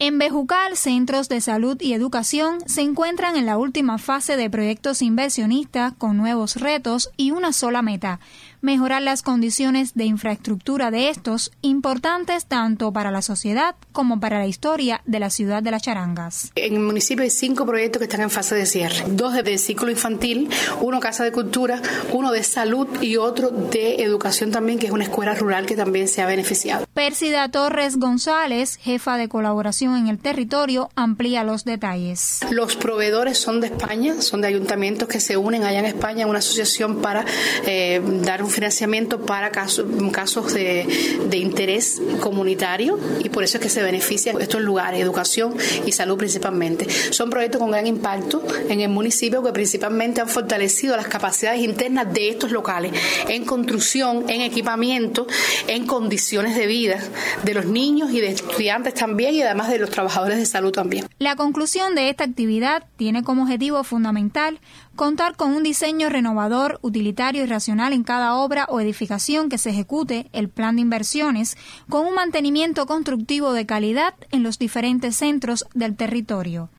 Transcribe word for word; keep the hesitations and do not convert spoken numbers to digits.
En Bejucal, centros de salud y educación se encuentran en la última fase de proyectos inversionistas con nuevos retos y una sola meta: mejorar las condiciones de infraestructura de estos, importantes tanto para la sociedad como para la historia de la ciudad de Las Charangas. En el municipio hay cinco proyectos que están en fase de cierre. Dos de ciclo infantil, uno casa de cultura, uno de salud y otro de educación también, que es una escuela rural que también se ha beneficiado. Pérsida Torres González, jefa de colaboración en el territorio, amplía los detalles. Los proveedores son de España, son de ayuntamientos que se unen allá en España en una asociación para eh, dar un financiamiento para casos, casos de, de interés comunitario, y por eso es que se benefician estos lugares, educación y salud principalmente. Son proyectos con gran impacto en el municipio que principalmente han fortalecido las capacidades internas de estos locales en construcción, en equipamiento, en condiciones de vida de los niños y de estudiantes también, y además de los trabajadores de salud también. La conclusión de esta actividad tiene como objetivo fundamental contar con un diseño renovador, utilitario y racional en cada obra o edificación que se ejecute el plan de inversiones, con un mantenimiento constructivo de calidad en los diferentes centros del territorio.